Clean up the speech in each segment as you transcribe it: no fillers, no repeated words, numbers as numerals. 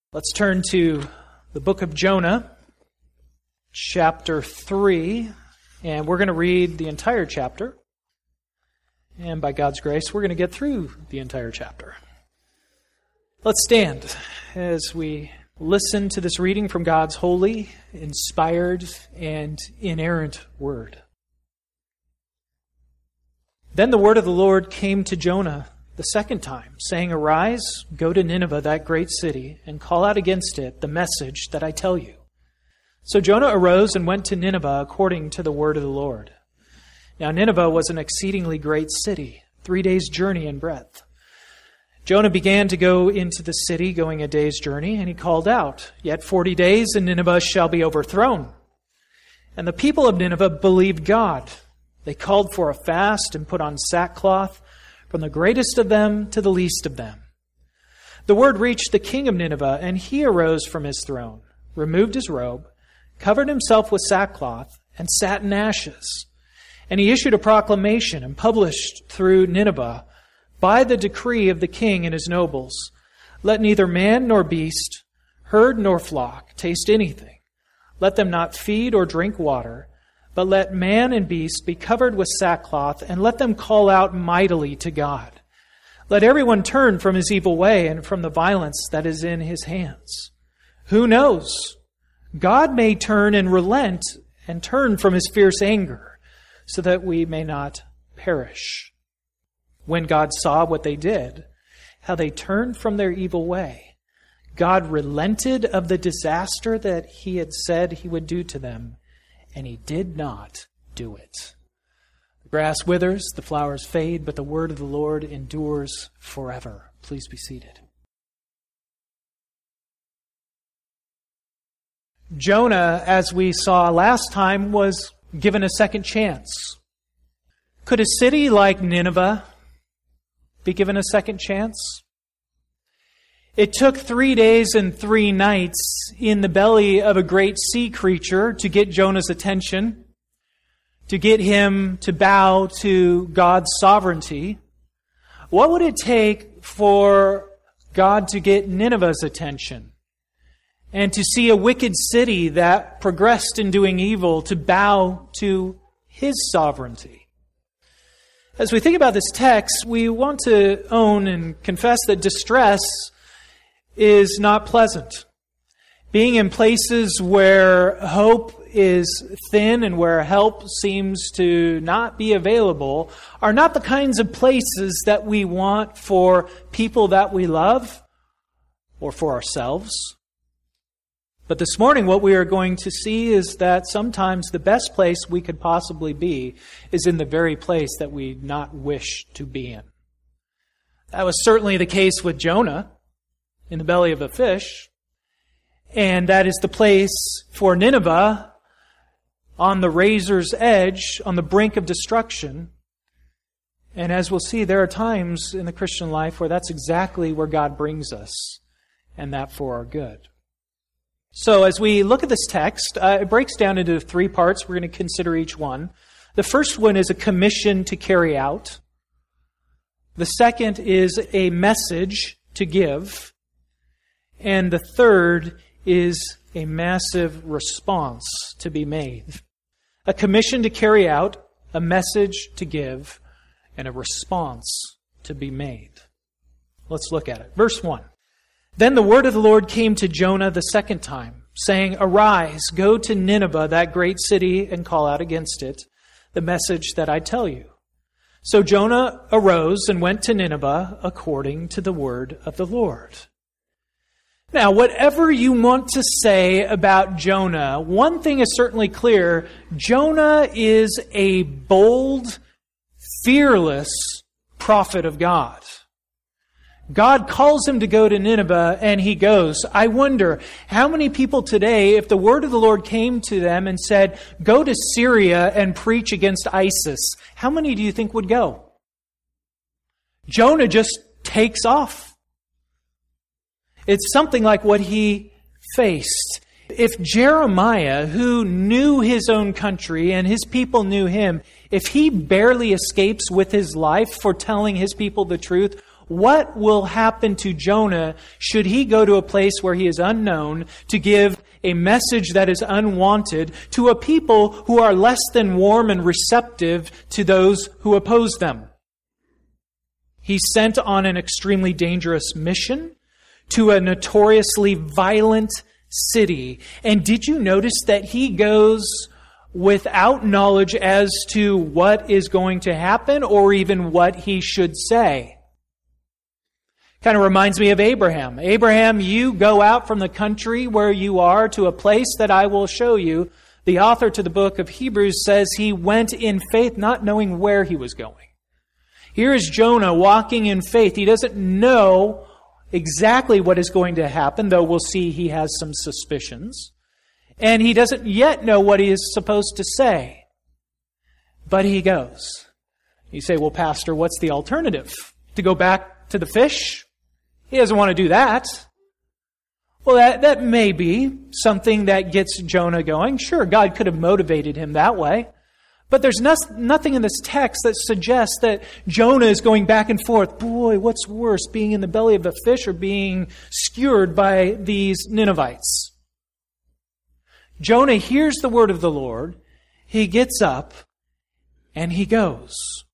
Let's turn to the book of Jonah, chapter 3, and we're going to read the entire chapter. And by God's grace, we're going to get through the entire chapter. Let's stand as we listen to this reading from God's holy, inspired, and inerrant word. Then the word of the Lord came to Jonah the second time, saying, "Arise, go to Nineveh, that great city, and call out against it the message that I tell you." So Jonah arose and went to Nineveh according to the word of the Lord. Now Nineveh was an exceedingly great city, 3 days' journey in breadth. Jonah began to go into the city, going a day's journey, and he called out, "Yet 40 days, and Nineveh shall be overthrown." And the people of Nineveh believed God. They called for a fast and put on sackcloth, from the greatest of them to the least of them. The word reached the king of Nineveh, and he arose from his throne, removed his robe, covered himself with sackcloth, and sat in ashes. And he issued a proclamation and published through Nineveh, by the decree of the king and his nobles, "Let neither man nor beast, herd nor flock, taste anything. Let them not feed or drink water, but let man and beast be covered with sackcloth, and let them call out mightily to God. Let everyone turn from his evil way and from the violence that is in his hands. Who knows? God may turn and relent and turn from his fierce anger, so that we may not perish." When God saw what they did, how they turned from their evil way, God relented of the disaster that he had said he would do to them, and he did not do it. The grass withers, the flowers fade, but the word of the Lord endures forever. Please be seated. Jonah, as we saw last time, was given a second chance. Could a city like Nineveh be given a second chance? It took 3 days and 3 nights in the belly of a great sea creature to get Jonah's attention, to get him to bow to God's sovereignty. What would it take for God to get Nineveh's attention and to see a wicked city that progressed in doing evil to bow to his sovereignty? As we think about this text, we want to own and confess that distress is not pleasant. Being in places where hope is thin and where help seems to not be available are not the kinds of places that we want for people that we love or for ourselves. But this morning, what we are going to see is that sometimes the best place we could possibly be is in the very place that we not wish to be in. That was certainly the case with Jonah in the belly of a fish. And that is the place for Nineveh on the razor's edge, on the brink of destruction. And as we'll see, there are times in the Christian life where that's exactly where God brings us, and that for our good. So as we look at this text, it breaks down into 3 parts. We're going to consider each one. The first one is a commission to carry out. The second is a message to give. And the third is a massive response to be made. A commission to carry out, a message to give, and a response to be made. Let's look at it. Verse 1. Then the word of the Lord came to Jonah the second time, saying, "Arise, go to Nineveh, that great city, and call out against it the message that I tell you." So Jonah arose and went to Nineveh according to the word of the Lord. Now, whatever you want to say about Jonah, one thing is certainly clear. Jonah is a bold, fearless prophet of God. God calls him to go to Nineveh, and he goes. I wonder how many people today, if the word of the Lord came to them and said, "Go to Syria and preach against ISIS," how many do you think would go? Jonah just takes off. It's something like what he faced. If Jeremiah, who knew his own country and his people knew him, if he barely escapes with his life for telling his people the truth, What will happen to Jonah should he go to a place where he is unknown to give a message that is unwanted to a people who are less than warm and receptive to those who oppose them? He's sent on an extremely dangerous mission to a notoriously violent city. And did you notice that he goes without knowledge as to what is going to happen or even what he should say? Kind of reminds me of Abraham. Abraham, you go out from the country where you are to a place that I will show you. The author to the book of Hebrews says he went in faith, not knowing where he was going. Here is Jonah walking in faith. He doesn't know exactly what is going to happen, though we'll see he has some suspicions. And he doesn't yet know what he is supposed to say. But he goes. You say, well, Pastor, what's the alternative? To go back to the fish? He doesn't want to do that. Well, that may be something that gets Jonah going. Sure, God could have motivated him that way. But there's nothing in this text that suggests that Jonah is going back and forth. Boy, what's worse, being in the belly of a fish or being skewered by these Ninevites? Jonah hears the word of the Lord. He gets up and he goes.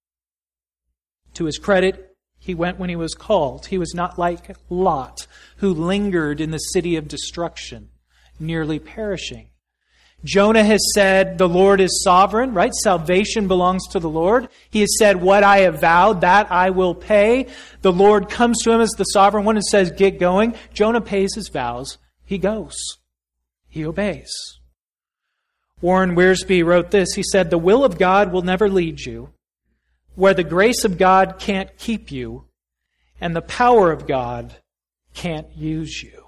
To his credit, he went when he was called. He was not like Lot, who lingered in the city of destruction, nearly perishing. Jonah has said, the Lord is sovereign, right? Salvation belongs to the Lord. He has said, what I have vowed, that I will pay. The Lord comes to him as the sovereign one and says, get going. Jonah pays his vows. He goes. He obeys. Warren Wiersbe wrote this. He said, the will of God will never lead you where the grace of God can't keep you and the power of God can't use you.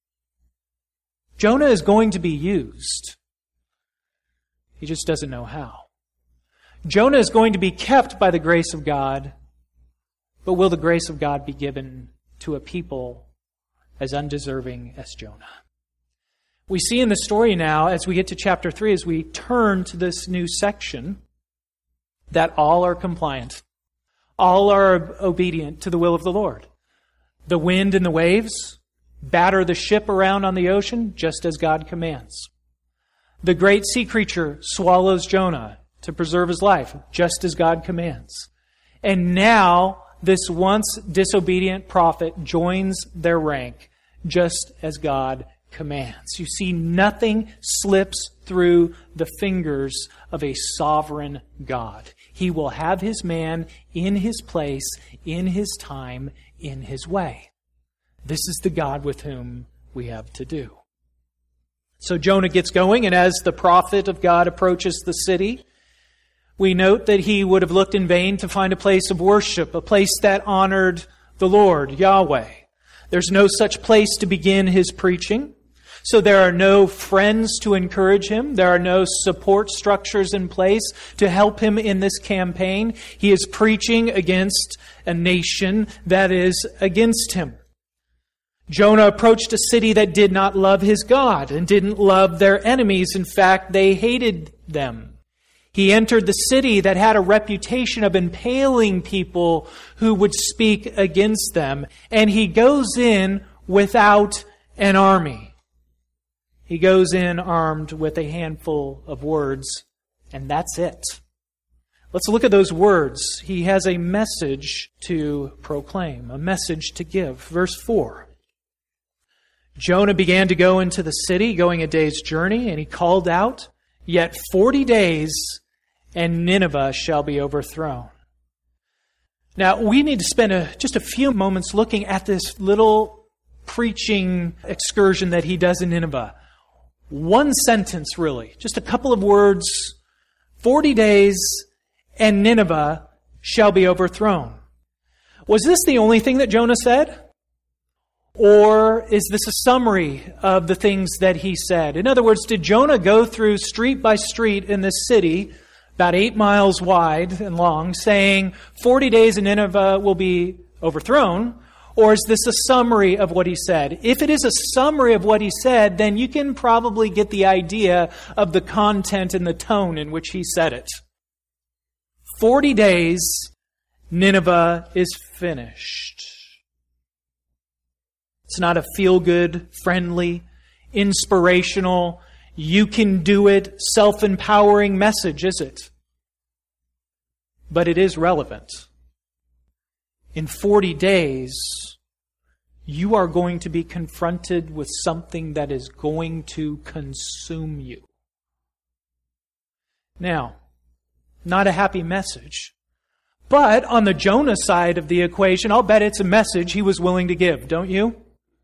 Jonah is going to be used. He just doesn't know how. Jonah is going to be kept by the grace of God, but will the grace of God be given to a people as undeserving as Jonah? We see in the story now, as we get to chapter 3, as we turn to this new section, that all are compliant. All are obedient to the will of the Lord. The wind and the waves batter the ship around on the ocean just as God commands. The great sea creature swallows Jonah to preserve his life just as God commands. And now this once disobedient prophet joins their rank just as God commands. You see, nothing slips through the fingers of a sovereign God. He will have his man in his place, in his time, in his way. This is the God with whom we have to do. So Jonah gets going, and as the prophet of God approaches the city, we note that he would have looked in vain to find a place of worship, a place that honored the Lord, Yahweh. There's no such place to begin his preaching. So there are no friends to encourage him. There are no support structures in place to help him in this campaign. He is preaching against a nation that is against him. Jonah approached a city that did not love his God and didn't love their enemies. In fact, they hated them. He entered the city that had a reputation of impaling people who would speak against them. And he goes in without an army. He goes in armed with a handful of words, and that's it. Let's look at those words. He has a message to proclaim, a message to give. Verse 4. Jonah began to go into the city, going a day's journey, and he called out, "Yet 40 days, and Nineveh shall be overthrown." Now, we need to spend just a few moments looking at this little preaching excursion that he does in Nineveh. One sentence, really. Just a couple of words. 40 days, and Nineveh shall be overthrown. Was this the only thing that Jonah said? Or is this a summary of the things that he said? In other words, did Jonah go through street by street in this city, about 8 miles wide and long, saying 40 days and Nineveh will be overthrown? Or is this a summary of what he said? If it is a summary of what he said, then you can probably get the idea of the content and the tone in which he said it. 40 days Nineveh is finished. It's not a feel-good, friendly, inspirational, you can do it, self-empowering message, is it? But it is relevant. In 40 days, you are going to be confronted with something that is going to consume you. Now, not a happy message. But on the Jonah side of the equation, I'll bet it's a message he was willing to give, don't you?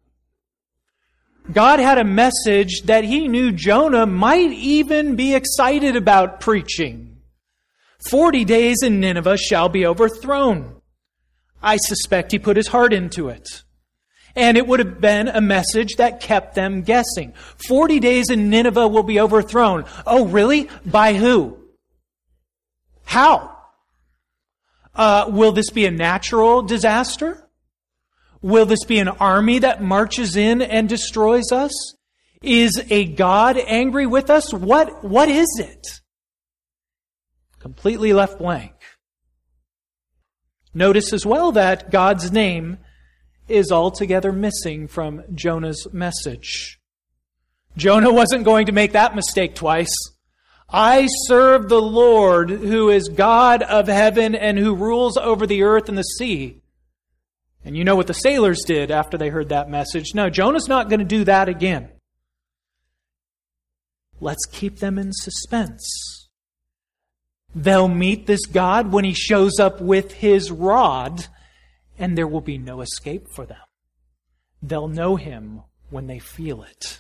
God had a message that he knew Jonah might even be excited about preaching. 40 days in Nineveh shall be overthrown. I suspect he put his heart into it. And it would have been a message that kept them guessing. 40 days in Nineveh will be overthrown. Oh, really? By who? How? Will this be a natural disaster? Will this be an army that marches in and destroys us? Is a God angry with us? What is it? Completely left blank. Notice as well that God's name is altogether missing from Jonah's message. Jonah wasn't going to make that mistake twice. I serve the Lord who is God of heaven and who rules over the earth and the sea. And you know what the sailors did after they heard that message. No, Jonah's not going to do that again. Let's keep them in suspense. They'll meet this God when he shows up with his rod, and there will be no escape for them. They'll know him when they feel it.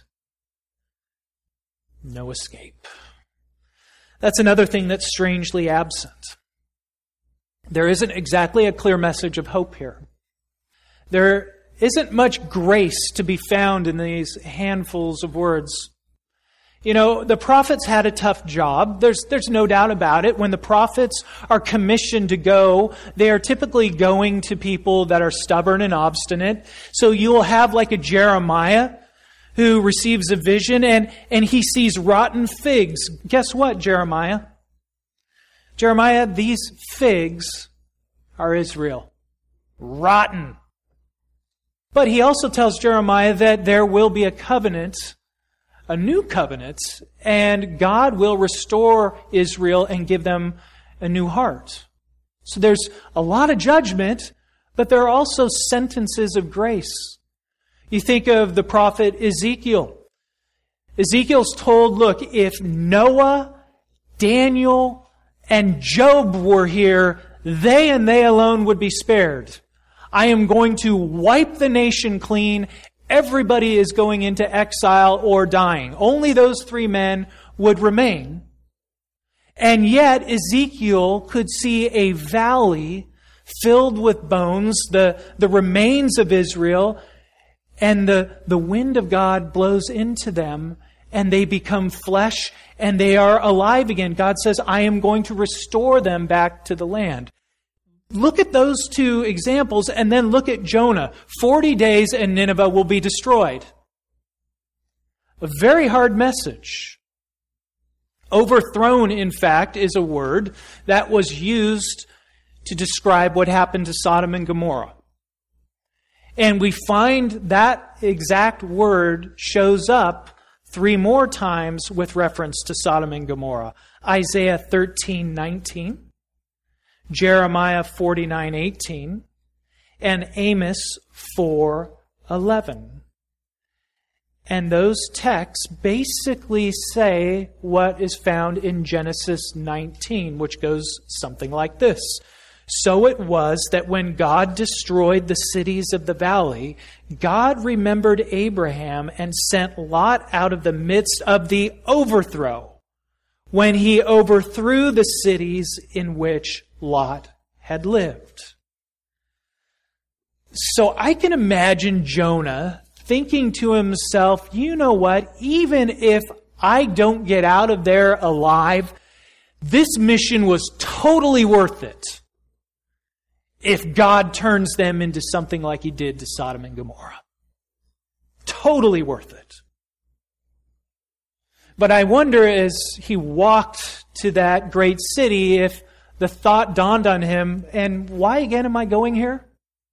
No escape. That's another thing that's strangely absent. There isn't exactly a clear message of hope here. There isn't much grace to be found in these handfuls of words. You know, the prophets had a tough job. There's no doubt about it. When the prophets are commissioned to go, they are typically going to people that are stubborn and obstinate. So you'll have like a Jeremiah who receives a vision and he sees rotten figs. Guess what, Jeremiah? Jeremiah, these figs are Israel. Rotten. But he also tells Jeremiah that there will be a covenant, a new covenant, and God will restore Israel and give them a new heart. So there's a lot of judgment, but there are also sentences of grace. You think of the prophet Ezekiel. Ezekiel's told, look, if Noah, Daniel, and Job were here, they and they alone would be spared. I am going to wipe the nation clean. Everybody is going into exile or dying. Only those three men would remain. And yet Ezekiel could see a valley filled with bones, the remains of Israel, and the wind of God blows into them, and they become flesh, and they are alive again. God says, I am going to restore them back to the land. Look at those two examples, and then look at Jonah. 40 days and Nineveh will be destroyed. A very hard message. Overthrown, in fact, is a word that was used to describe what happened to Sodom and Gomorrah. And we find that exact word shows up 3 more times with reference to Sodom and Gomorrah. Isaiah 13:19, Jeremiah 49:18, and Amos 4:11. And those texts basically say what is found in Genesis 19, which goes something like this. So it was that when God destroyed the cities of the valley, God remembered Abraham and sent Lot out of the midst of the overthrow, when he overthrew the cities in which Lot had lived. So I can imagine Jonah thinking to himself, you know what, even if I don't get out of there alive, this mission was totally worth it. If God turns them into something like he did to Sodom and Gomorrah. Totally worth it. But I wonder as he walked to that great city if the thought dawned on him, and why again am I going here?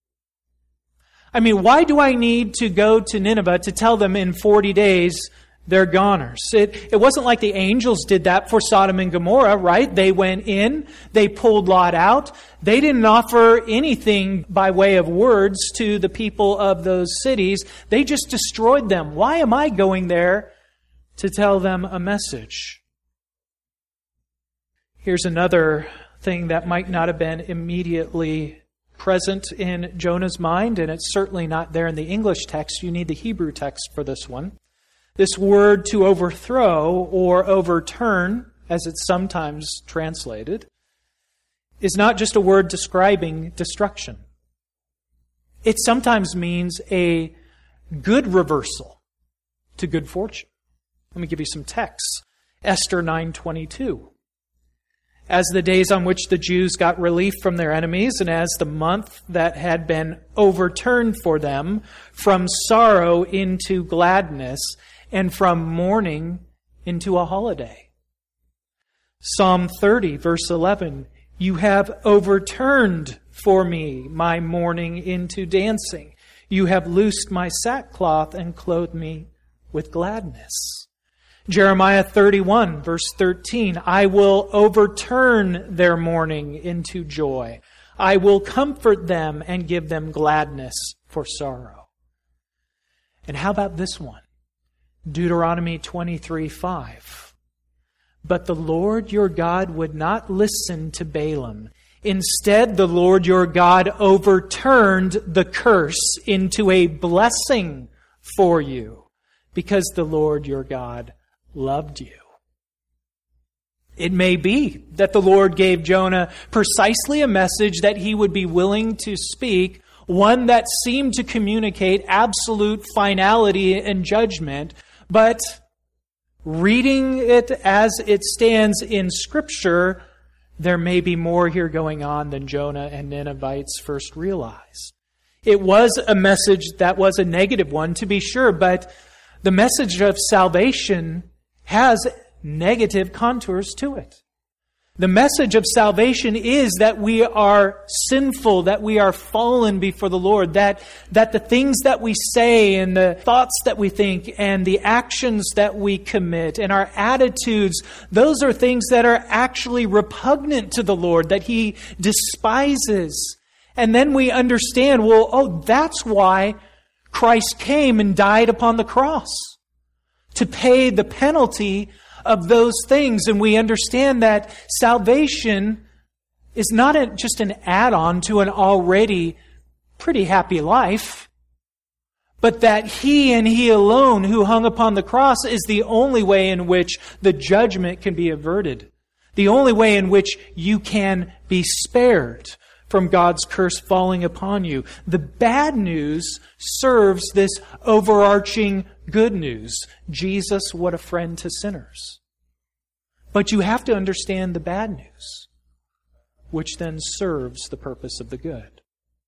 I mean, why do I need to go to Nineveh to tell them in 40 days they're goners? It wasn't like the angels did that for Sodom and Gomorrah, right? They went in, they pulled Lot out. They didn't offer anything by way of words to the people of those cities. They just destroyed them. Why am I going there to tell them a message? Here's another thing that might not have been immediately present in Jonah's mind, and it's certainly not there in the English text. You need the Hebrew text for this one. This word to overthrow or overturn, as it's sometimes translated, is not just a word describing destruction. It sometimes means a good reversal to good fortune. Let me give you some texts. Esther 9:22. As the days on which the Jews got relief from their enemies, and as the month that had been overturned for them from sorrow into gladness, and from mourning into a holiday. Psalm 30, verse 11, you have overturned for me my mourning into dancing. You have loosed my sackcloth and clothed me with gladness. Jeremiah 31, verse 13, I will overturn their mourning into joy. I will comfort them and give them gladness for sorrow. And how about this one? Deuteronomy 23:5. But the Lord your God would not listen to Balaam. Instead, the Lord your God overturned the curse into a blessing for you, because the Lord your God loved you. It may be that the Lord gave Jonah precisely a message that he would be willing to speak, one that seemed to communicate absolute finality and judgment, but reading it as it stands in Scripture, there may be more here going on than Jonah and Ninevites first realized. It was a message that was a negative one, to be sure, but the message of salvation has negative contours to it. The message of salvation is that we are sinful, that we are fallen before the Lord, that the things that we say and the thoughts that we think and the actions that we commit and our attitudes, those are things that are actually repugnant to the Lord, that He despises. And then we understand, that's why Christ came and died upon the cross, to pay the penalty of those things. And we understand that salvation is not just an add-on to an already pretty happy life, but that He and He alone who hung upon the cross is the only way in which the judgment can be averted, the only way in which you can be spared from God's curse falling upon you. The bad news serves this overarching good news. Jesus, what a friend to sinners. But you have to understand the bad news, which then serves the purpose of the good.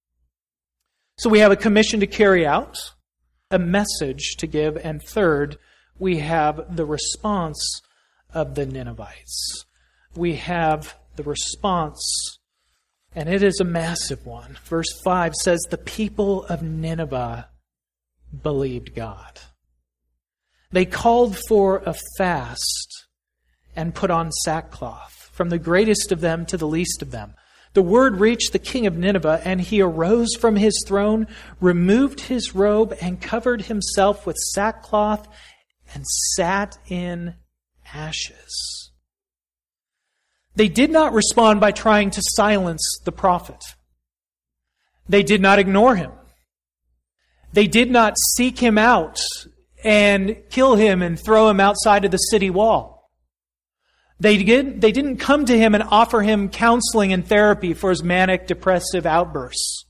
So we have a commission to carry out, a message to give, and third, we have the response of the Ninevites. We have the response, and it is a massive one. Verse 5 says, the people of Nineveh believed God. They called for a fast and put on sackcloth, from the greatest of them to the least of them. The word reached the king of Nineveh, and he arose from his throne, removed his robe, and covered himself with sackcloth, and sat in ashes. They did not respond by trying to silence the prophet. They did not ignore him. They did not seek him out and kill him and throw him outside of the city wall. They didn't come to him and offer him counseling and therapy for his manic depressive outbursts.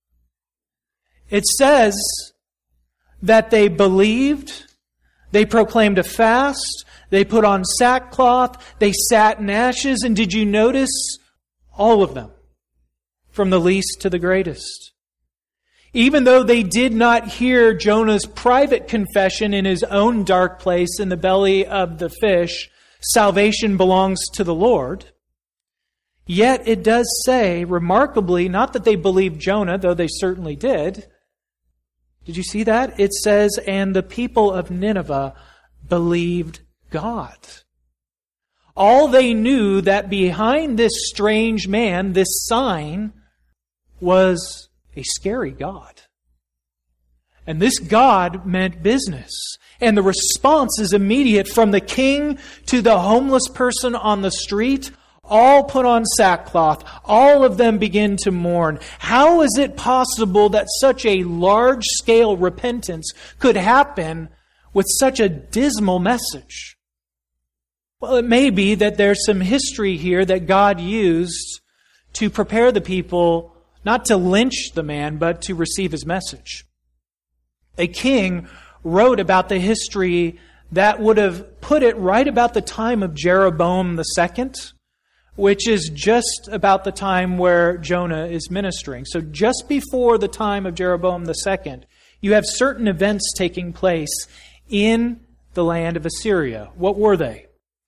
It says that they believed, they proclaimed a fast, they put on sackcloth, they sat in ashes, and did you notice all of them, from the least to the greatest? Even though they did not hear Jonah's private confession in his own dark place in the belly of the fish, salvation belongs to the Lord. Yet it does say, remarkably, not that they believed Jonah, though they certainly did. Did you see that? It says, and the people of Nineveh believed God. All they knew that behind this strange man, this sign, was a scary God. And this God meant business. And the response is immediate, from the king to the homeless person on the street. All put on sackcloth. All of them begin to mourn. How is it possible that such a large-scale repentance could happen with such a dismal message? Well, it may be that there's some history here that God used to prepare the people not to lynch the man, but to receive his message. A king wrote about the history that would have put it right about the time of Jeroboam II, which is just about the time where Jonah is ministering. So just before the time of Jeroboam II, you have certain events taking place in the land of Assyria. What were they?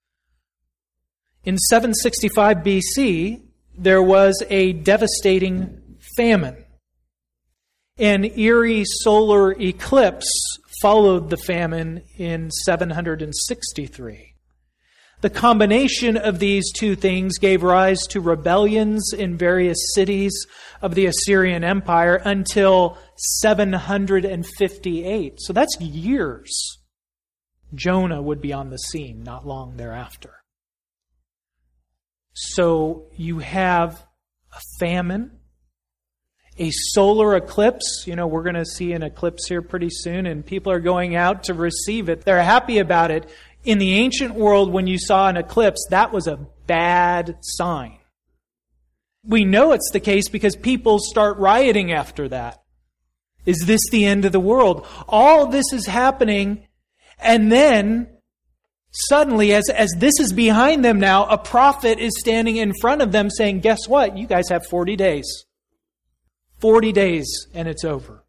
In 765 BC, there was a devastating famine. An eerie solar eclipse followed the famine in 763. The combination of these two things gave rise to rebellions in various cities of the Assyrian Empire until 758. So that's years. Jonah would be on the scene not long thereafter. So you have a famine, a solar eclipse. You know, we're going to see an eclipse here pretty soon, and people are going out to receive it. They're happy about it. In the ancient world, when you saw an eclipse, that was a bad sign. We know it's the case because people start rioting after that. Is this the end of the world? All this is happening, and then suddenly, as this is behind them now, a prophet is standing in front of them saying, guess what? You guys have 40 days. 40 days, and it's over.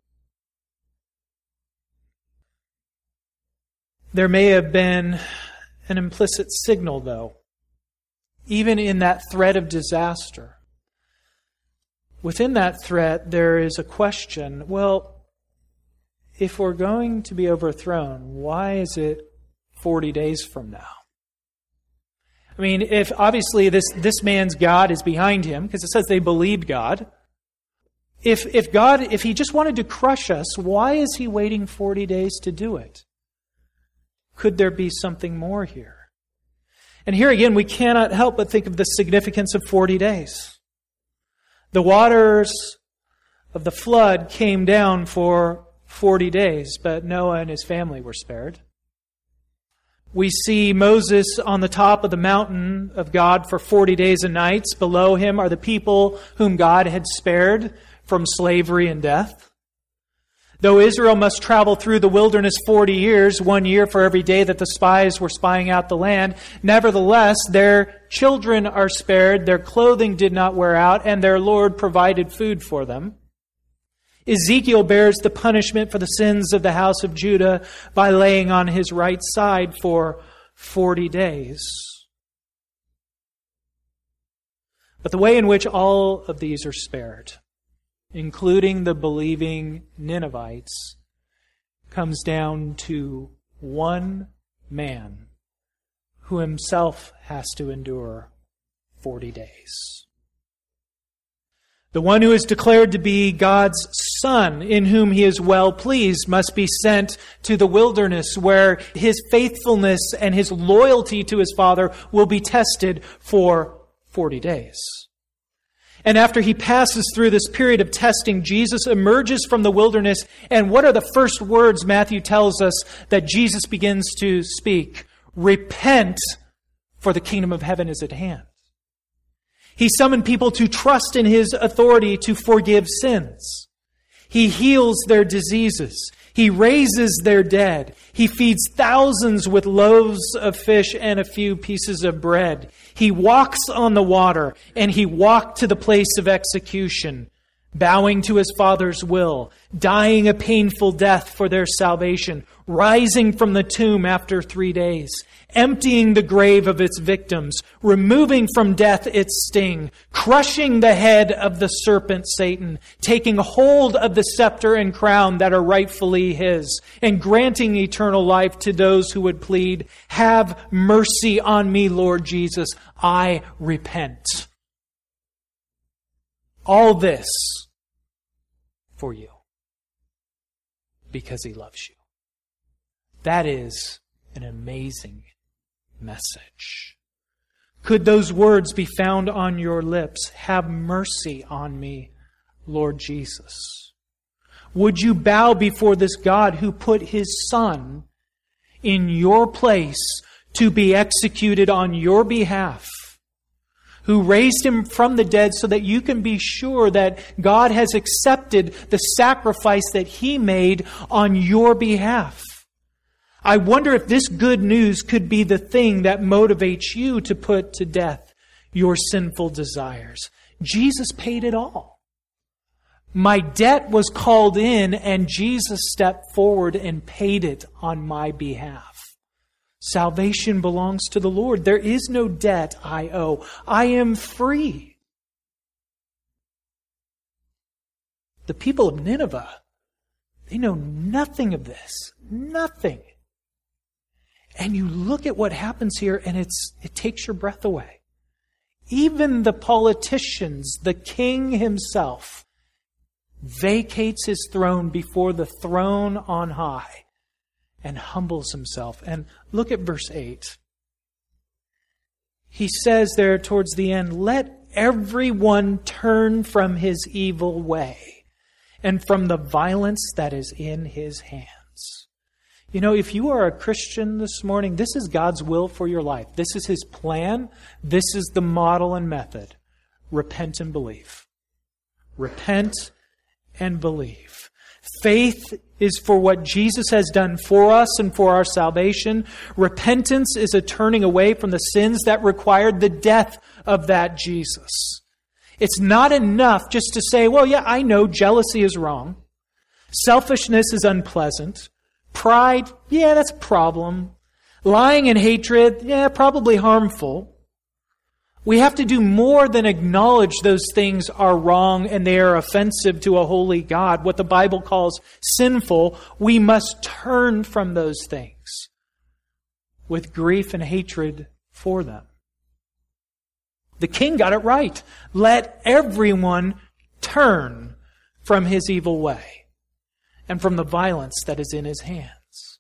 There may have been an implicit signal, though, even in that threat of disaster. Within that threat, there is a question, well, if we're going to be overthrown, why is it 40 days from now? I mean, if obviously this man's God is behind him, because it says they believed God. If he just wanted to crush us, why is he waiting 40 days to do it? Could there be something more here? And here again, we cannot help but think of the significance of 40 days. The waters of the flood came down for 40 days, but Noah and his family were spared. We see Moses on the top of the mountain of God for 40 days and nights. Below him are the people whom God had spared from slavery and death. Though Israel must travel through the wilderness 40 years, 1 year for every day that the spies were spying out the land, nevertheless, their children are spared, their clothing did not wear out, and their Lord provided food for them. Ezekiel bears the punishment for the sins of the house of Judah by laying on his right side for 40 days. But the way in which all of these are spared, including the believing Ninevites, comes down to one man who himself has to endure 40 days. The one who is declared to be God's Son, in whom he is well pleased, must be sent to the wilderness where his faithfulness and his loyalty to his Father will be tested for 40 days. And after he passes through this period of testing, Jesus emerges from the wilderness. And what are the first words Matthew tells us that Jesus begins to speak? Repent, for the kingdom of heaven is at hand. He summoned people to trust in his authority to forgive sins. He heals their diseases. He raises their dead. He feeds thousands with loaves of fish and a few pieces of bread. He walks on the water, and he walked to the place of execution, bowing to his Father's will, dying a painful death for their salvation, rising from the tomb after 3 days, emptying the grave of its victims, removing from death its sting, crushing the head of the serpent Satan, taking hold of the scepter and crown that are rightfully his, and granting eternal life to those who would plead, "Have mercy on me, Lord Jesus, I repent." All this for you, because he loves you. That is an amazing message. Could those words be found on your lips? Have mercy on me, Lord Jesus. Would you bow before this God who put his Son in your place to be executed on your behalf, who raised him from the dead so that you can be sure that God has accepted the sacrifice that he made on your behalf? I wonder if this good news could be the thing that motivates you to put to death your sinful desires. Jesus paid it all. My debt was called in, and Jesus stepped forward and paid it on my behalf. Salvation belongs to the Lord. There is no debt I owe. I am free. The people of Nineveh, they know nothing of this. Nothing. And you look at what happens here, and it takes your breath away. Even the politicians, the king himself, vacates his throne before the throne on high and humbles himself. And look at verse 8. He says there towards the end, "Let everyone turn from his evil way and from the violence that is in his hands." You know, if you are a Christian this morning, this is God's will for your life. This is his plan. This is the model and method. Repent and believe. Repent and believe. Faith is for what Jesus has done for us and for our salvation. Repentance is a turning away from the sins that required the death of that Jesus. It's not enough just to say, well, yeah, I know jealousy is wrong. Selfishness is unpleasant. Pride, yeah, that's a problem. Lying and hatred, yeah, probably harmful. We have to do more than acknowledge those things are wrong and they are offensive to a holy God, what the Bible calls sinful. We must turn from those things with grief and hatred for them. The king got it right. Let everyone turn from his evil way and from the violence that is in his hands.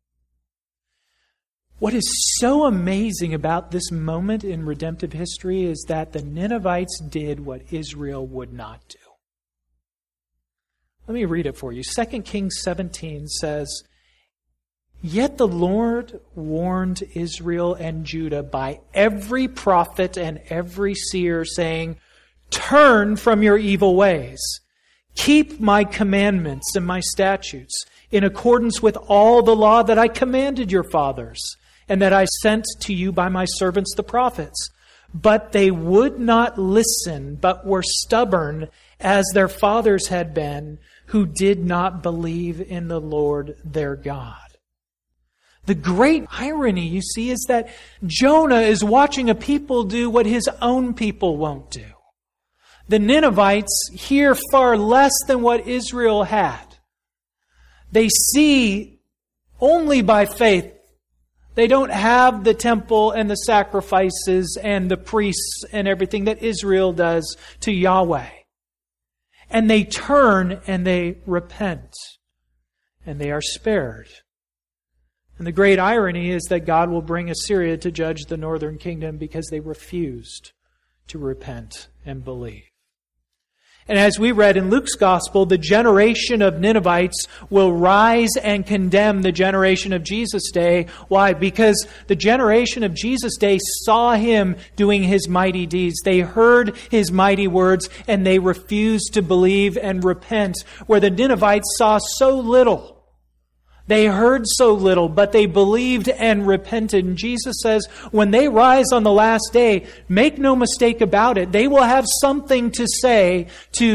What is so amazing about this moment in redemptive history is that the Ninevites did what Israel would not do. Let me read it for you. 2 Kings 17 says, "Yet the Lord warned Israel and Judah by every prophet and every seer, saying, 'Turn from your evil ways. Keep my commandments and my statutes in accordance with all the law that I commanded your fathers and that I sent to you by my servants the prophets.' But they would not listen, but were stubborn as their fathers had been, who did not believe in the Lord their God." The great irony, you see, is that Jonah is watching a people do what his own people won't do. The Ninevites hear far less than what Israel had. They see only by faith. They don't have the temple and the sacrifices and the priests and everything that Israel does to Yahweh. And they turn and they repent. And they are spared. And the great irony is that God will bring Assyria to judge the northern kingdom because they refused to repent and believe. And as we read in Luke's Gospel, the generation of Ninevites will rise and condemn the generation of Jesus' day. Why? Because the generation of Jesus' day saw him doing his mighty deeds. They heard his mighty words and they refused to believe and repent, where the Ninevites saw so little. They heard so little, but they believed and repented. And Jesus says, when they rise on the last day, make no mistake about it, they will have something to say to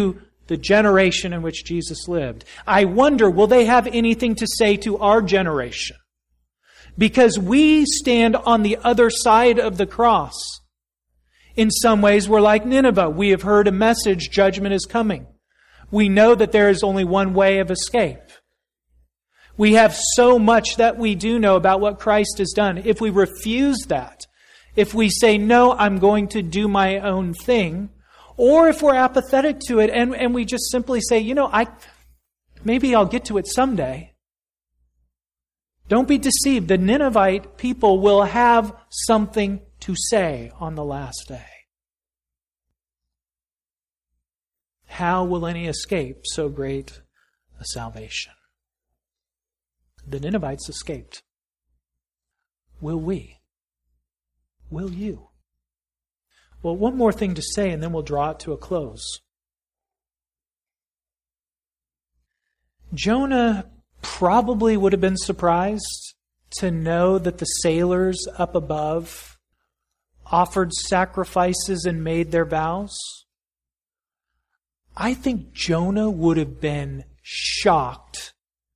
the generation in which Jesus lived. I wonder, will they have anything to say to our generation? Because we stand on the other side of the cross. In some ways, we're like Nineveh. We have heard a message, judgment is coming. We know that there is only one way of escape. We have so much that we do know about what Christ has done. If we refuse that, if we say, no, I'm going to do my own thing, or if we're apathetic to it and we just simply say, maybe I'll get to it someday. Don't be deceived. The Ninevite people will have something to say on the last day. How will any escape so great a salvation? The Ninevites escaped. Will we? Will you? Well, one more thing to say and then we'll draw it to a close. Jonah probably would have been surprised to know that the sailors up above offered sacrifices and made their vows. I think Jonah would have been shocked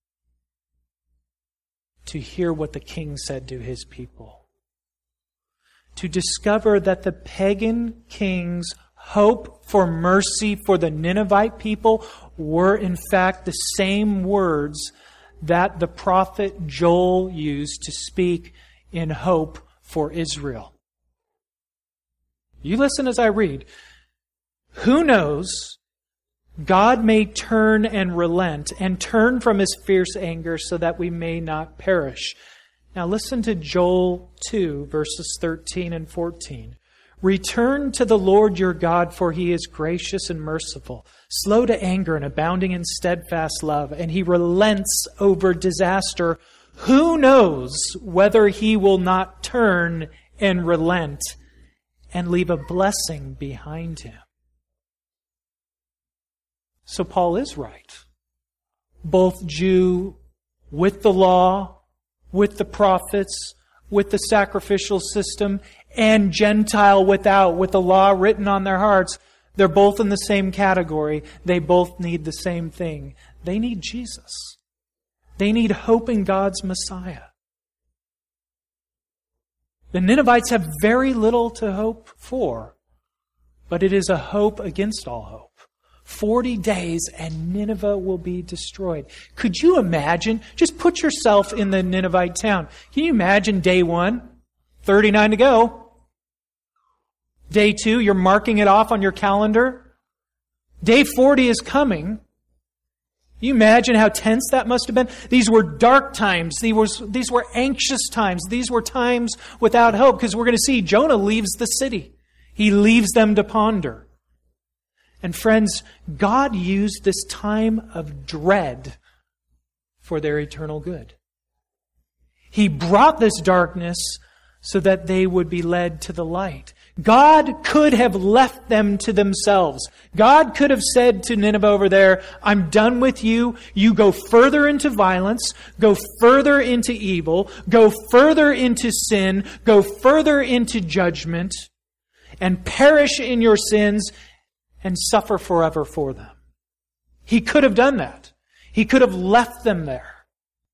to hear what the king said to his people. To discover that the pagan king's hope for mercy for the Ninevite people were in fact the same words that the prophet Joel used to speak in hope for Israel. You listen as I read. Who knows? God may turn and relent and turn from His fierce anger so that we may not perish. Now listen to Joel 2, verses 13 and 14. Return to the Lord your God, for He is gracious and merciful, slow to anger and abounding in steadfast love, and He relents over disaster. Who knows whether He will not turn and relent and leave a blessing behind Him? So Paul is right. Both Jew with the law, with the prophets, with the sacrificial system, and Gentile without, with the law written on their hearts, they're both in the same category. They both need the same thing. They need Jesus. They need hope in God's Messiah. The Ninevites have very little to hope for, but it is a hope against all hope. 40 days and Nineveh will be destroyed. Could you imagine? Just put yourself in the Ninevite town. Can you imagine day 1? 39 to go. Day 2, you're marking it off on your calendar. Day 40 is coming. Can you imagine how tense that must have been? These were dark times. These were anxious times. These were times without hope, because we're going to see Jonah leaves the city. He leaves them to ponder. And friends, God used this time of dread for their eternal good. He brought this darkness so that they would be led to the light. God could have left them to themselves. God could have said to Nineveh over there, I'm done with you. You go further into violence, go further into evil, go further into sin, go further into judgment, and perish in your sins and suffer forever for them. He could have done that. He could have left them there.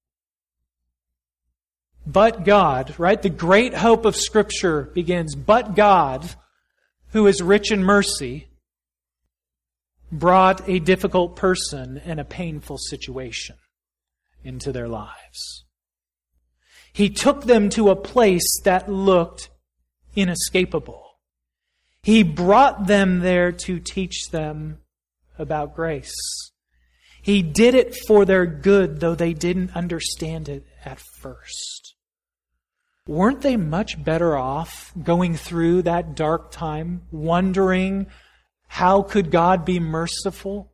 But God, right? The great hope of Scripture begins, but God, who is rich in mercy, brought a difficult person and a painful situation into their lives. He took them to a place that looked inescapable. He brought them there to teach them about grace. He did it for their good, though they didn't understand it at first. Weren't they much better off going through that dark time, wondering how could God be merciful,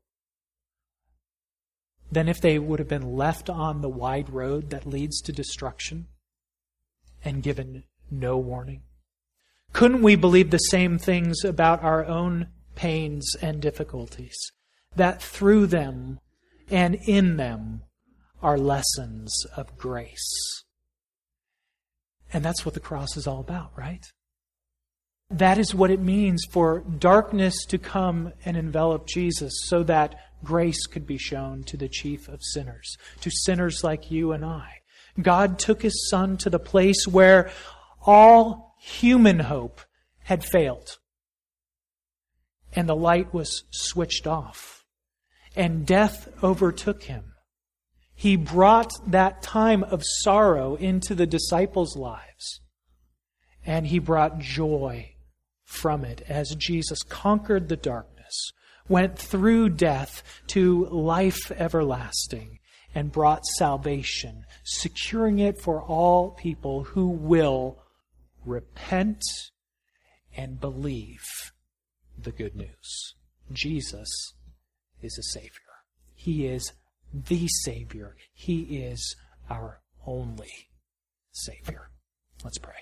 than if they would have been left on the wide road that leads to destruction and given no warning? Couldn't we believe the same things about our own pains and difficulties? That through them and in them are lessons of grace. And that's what the cross is all about, right? that is what it means for darkness to come and envelop Jesus so that grace could be shown to the chief of sinners, to sinners like you and I. God took His Son to the place where all human hope had failed. And the light was switched off. And death overtook Him. He brought that time of sorrow into the disciples' lives. And He brought joy from it as Jesus conquered the darkness, went through death to life everlasting, and brought salvation, securing it for all people who will repent and believe the good news. Jesus is a Savior. He is the Savior. He is our only Savior. Let's pray.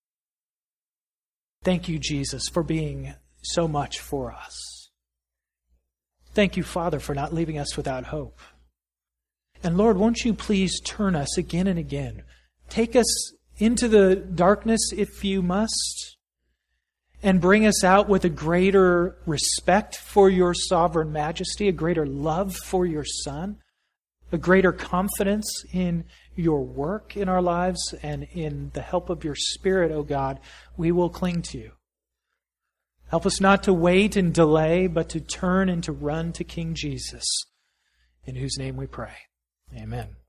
Thank you, Jesus, for being so much for us. Thank you, Father, for not leaving us without hope. And Lord, won't you please turn us again and again? Take us into the darkness if you must, and bring us out with a greater respect for your sovereign majesty, a greater love for your Son, a greater confidence in your work in our lives, and in the help of your Spirit, O God, we will cling to you. Help us not to wait and delay, but to turn and to run to King Jesus, in whose name we pray. Amen.